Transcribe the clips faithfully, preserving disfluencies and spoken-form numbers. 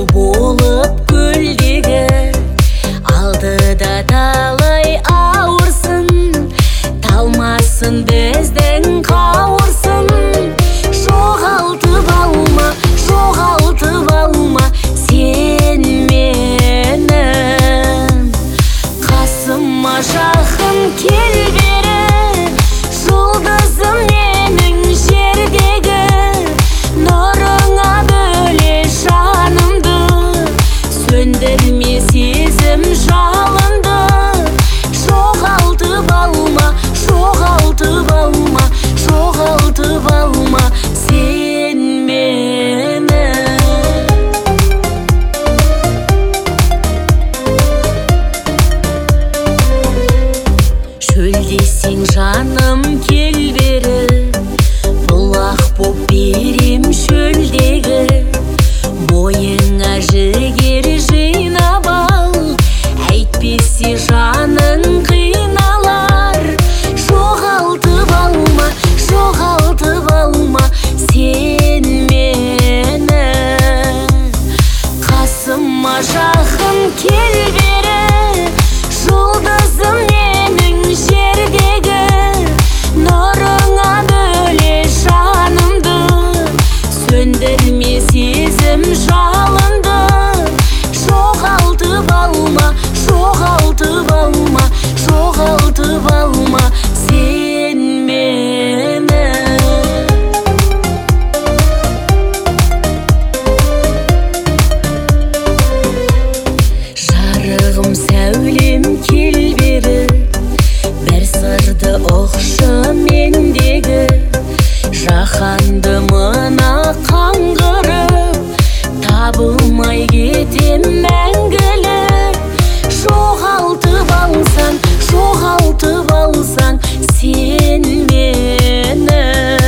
болып көлдегі, алдыда талай ауырсын, талмасын біздің қауырсын. Жоғалтып алма, жоғалтып алма сен менің, қасыма жақын кел бері, жұлдызым менің жердегі, нұрыңа бөле жанымды, сөндірме сезім жалынды. Жоғалтып алма, жоғалтып алма, жоғалтып алма сен мені. Шөлдесең жаным кел бері, бұлақ боп берем шөлдегі, бойыңа жігер жинап ал, әйтпесе жаның қиналар. Жоғалтып алма, жоғалтып алма сен мені, қасыма жақын кел бері, жұлдызым менің жердегі, нұрыңа бөле жанымды, сөндірме сезім жалынды. Жоғалтып алма, жоғалтып алма, жоғалтып алма сен мені. Жарығым сәулем кел бері, бір сырды ұқшы мендегі, жаһанды мына қаңғырып, табылмай кетем мәңгілік. Жоғалтып алсаң, жоғалтып алсаң сен мені,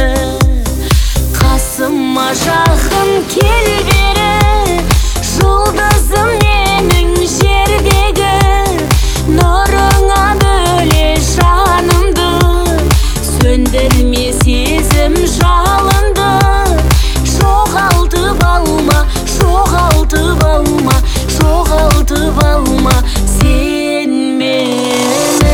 қасыма жақын кел бері, жұлдызым менің жердегі, нұрыңа бөле жанымды, сөндірме сезім жалынды. Жоғалтып алма, жоғалтып алма, жоғалтып алма сен мені.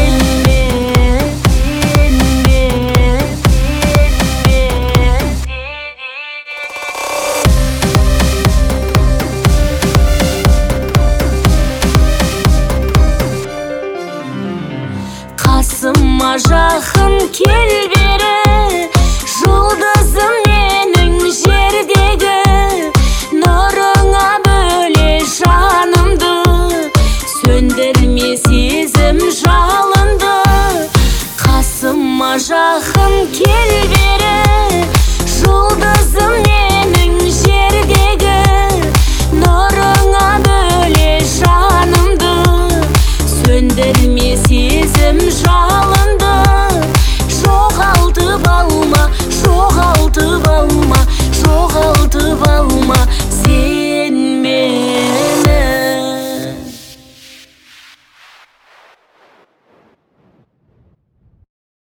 Қасыма жақын кел бері, жұлдызым менің жердегі, нұрыңа бөле жанымды, сөндірме сезім жалынды. Қасыма жақын кел бері, жұлдызым